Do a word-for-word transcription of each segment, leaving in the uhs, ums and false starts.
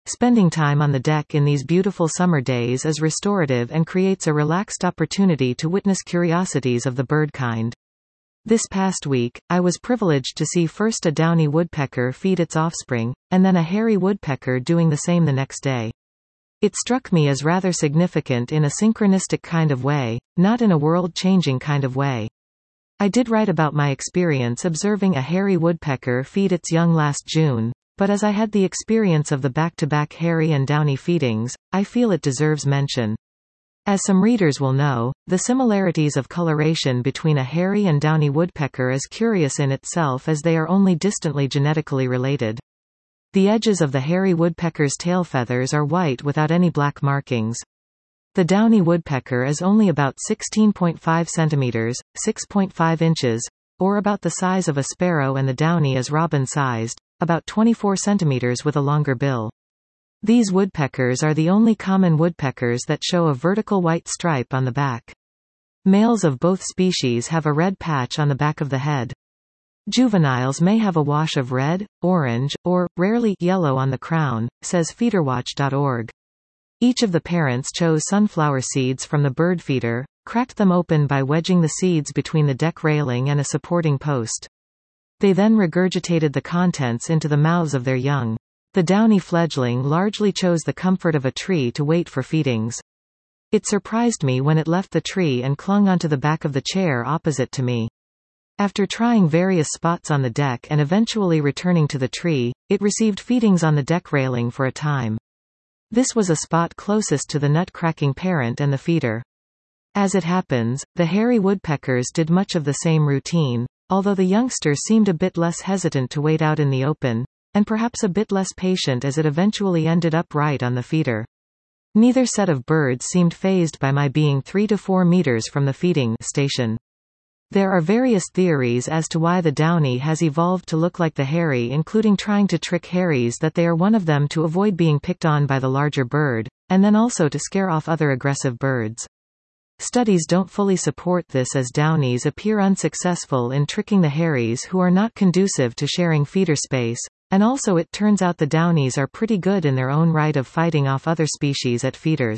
Spending time on the deck in these beautiful summer days is restorative and creates a relaxed opportunity to witness curiosities of the bird kind. This past week, I was privileged to see first a downy woodpecker feed its offspring, and then a hairy woodpecker doing the same the next day. It struck me as rather significant in a synchronistic kind of way, not in a world-changing kind of way. I did write about my experience observing a hairy woodpecker feed its young last June, but as I had the experience of the back-to-back hairy and downy feedings, I feel it deserves mention. As some readers will know, the similarities of coloration between a hairy and downy woodpecker is curious in itself as they are only distantly genetically related. The edges of the hairy woodpecker's tail feathers are white without any black markings. The downy woodpecker is only about sixteen point five centimeters, six point five inches, or about the size of a sparrow, and the downy is robin-sized, about twenty-four centimeters with a longer bill. These woodpeckers are the only common woodpeckers that show a vertical white stripe on the back. Males of both species have a red patch on the back of the head. Juveniles may have a wash of red, orange, or, rarely, yellow on the crown, says feederwatch dot org. Each of the parents chose sunflower seeds from the bird feeder, cracked them open by wedging the seeds between the deck railing and a supporting post. They then regurgitated the contents into the mouths of their young. The downy fledgling largely chose the comfort of a tree to wait for feedings. It surprised me when it left the tree and clung onto the back of the chair opposite to me. After trying various spots on the deck and eventually returning to the tree, it received feedings on the deck railing for a time. This was a spot closest to the nut-cracking parent and the feeder. As it happens, the hairy woodpeckers did much of the same routine, although the youngster seemed a bit less hesitant to wait out in the open, and perhaps a bit less patient as it eventually ended up right on the feeder. Neither set of birds seemed fazed by my being three to four meters from the feeding station. There are various theories as to why the downy has evolved to look like the hairy, including trying to trick hairies that they are one of them to avoid being picked on by the larger bird, and then also to scare off other aggressive birds. Studies don't fully support this, as downies appear unsuccessful in tricking the hairies who are not conducive to sharing feeder space, and also it turns out the downies are pretty good in their own right of fighting off other species at feeders.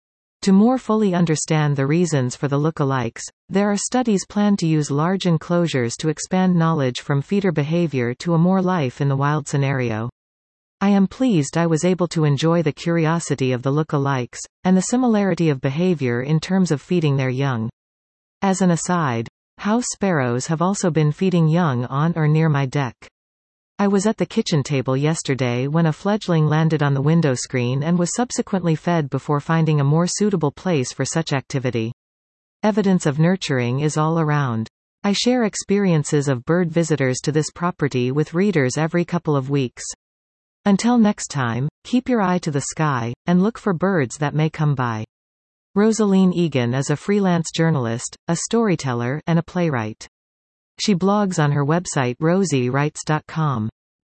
To more fully understand the reasons for the lookalikes, there are studies planned to use large enclosures to expand knowledge from feeder behavior to a more life in the wild scenario. I am pleased I was able to enjoy the curiosity of the lookalikes, and the similarity of behavior in terms of feeding their young. As an aside, house sparrows have also been feeding young on or near my deck. I was at the kitchen table yesterday when a fledgling landed on the window screen and was subsequently fed before finding a more suitable place for such activity. Evidence of nurturing is all around. I share experiences of bird visitors to this property with readers every couple of weeks. Until next time, keep your eye to the sky, and look for birds that may come by. Rosaline Egan is a freelance journalist, a storyteller, and a playwright. She blogs on her website rosie writes dot com.